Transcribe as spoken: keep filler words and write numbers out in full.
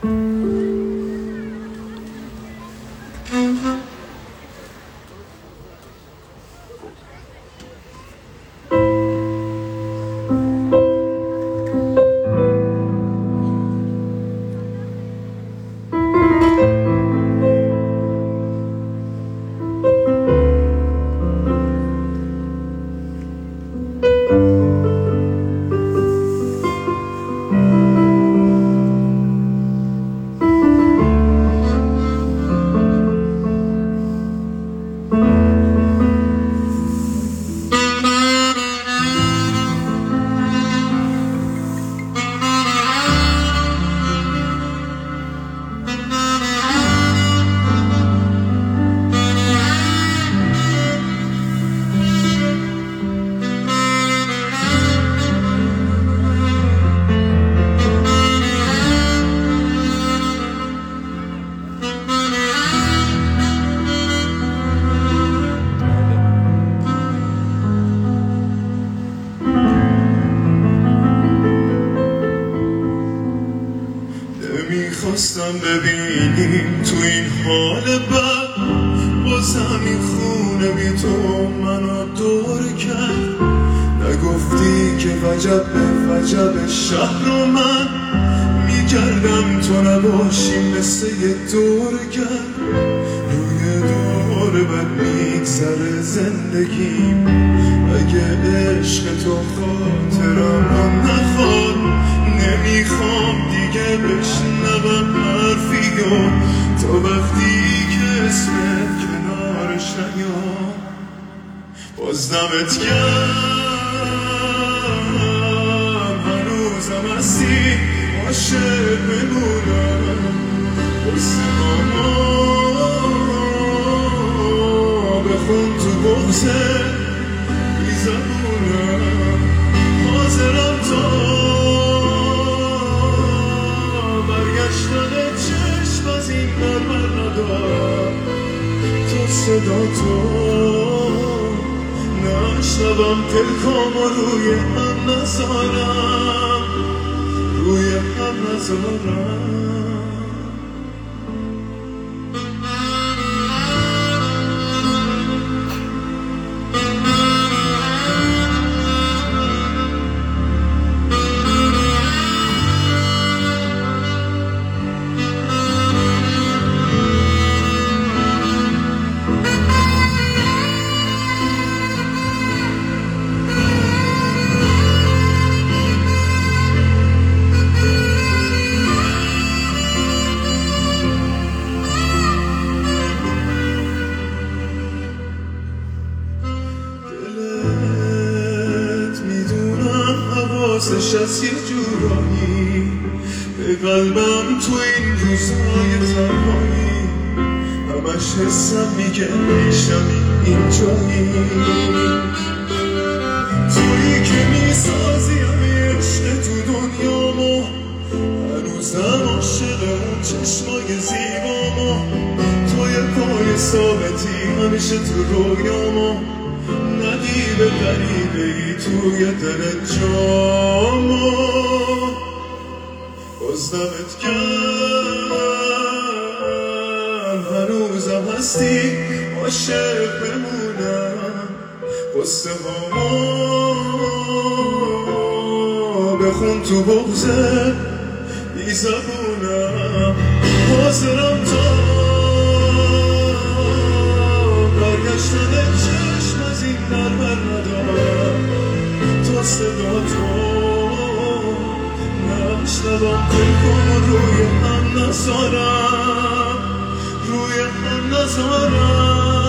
نمیخواستم ببینیم تو این حال بد، بازم این خونه بی تو منو دور کرد. نگفتی که وجب به وجب شهر و من میگردم تو نباشی مثل یه دورگرد. روی دور بد میگذره زندگیم، اگه عشق تو خاطرم نخواد. نمیخوام دیگه بشنوم حرفیو تا وقتی که اسمت کنارش نیام. باز دمت گرم هنوزم هستی عاشق بمونم. قصه ماما بخون تو بغزه بی زبونم. حاضرم تا برگشتن چشم از این بر بر ندارم. تو صدا تو نشنوم پلکام و روی هم نذارم، روی هم نذارم. حواسش از یه جورایی به قلبم تو این روزهای تنهایی. همش حسم میگه میشمی اینجایی، تویی که میسازی همه عشق تو دنیامو. هنوزم عاشق اون چشمای زیبامو، توی پای ثابتی همیشه تو رویامو. ندیده غریبه ای توی دل جامو. باز دمت گرم هنوزم هستی عاشق بمونم. قصه هامو بخون تو بغزه بی زبونم. حاضرم تا برگشتن چشم از این در بر ندارم. تا صدا تو نشنوم پلکام و روی هم نذارم، روی هم نذارم.